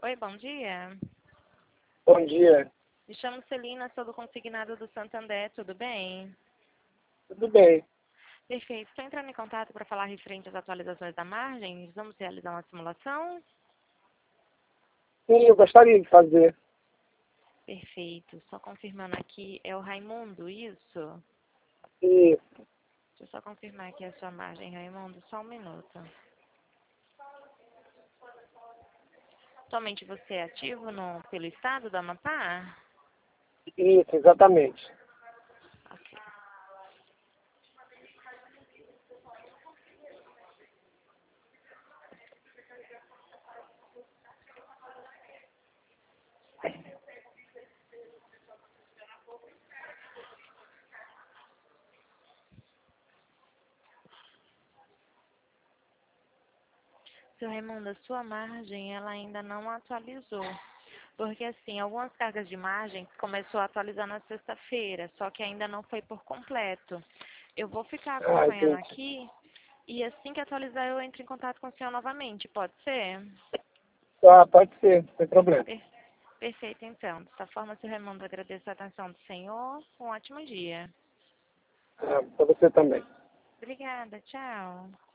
Oi, bom dia. Bom dia, Me chamo Celina, sou do consignado do Santander, tudo bem? tudo bem? Perfeito. Estou entrando em contato para falar referente às atualizações da margem. Vamos realizar uma simulação? Sim, eu gostaria de fazer. Perfeito. Só confirmando aqui, é o Raimundo, isso? E, Deixa eu só confirmar aqui a sua margem, Raimundo, só um minuto. Atualmente você é ativo pelo estado do Amapá? isso, exatamente. Ok. Seu Raimundo, a sua margem ela ainda não atualizou. Porque assim, algumas cargas de margem começou a atualizar na sexta-feira, só que ainda não foi por completo. Eu vou ficar Ah, acompanhando entendi. aqui e assim que atualizar eu entro em contato com o senhor novamente, pode ser? Ah, pode ser, sem problema. Per- Perfeito, então. Dessa forma, seu Raimundo, agradeço a atenção do senhor. Um ótimo dia. Ah, para você também. Obrigada, tchau.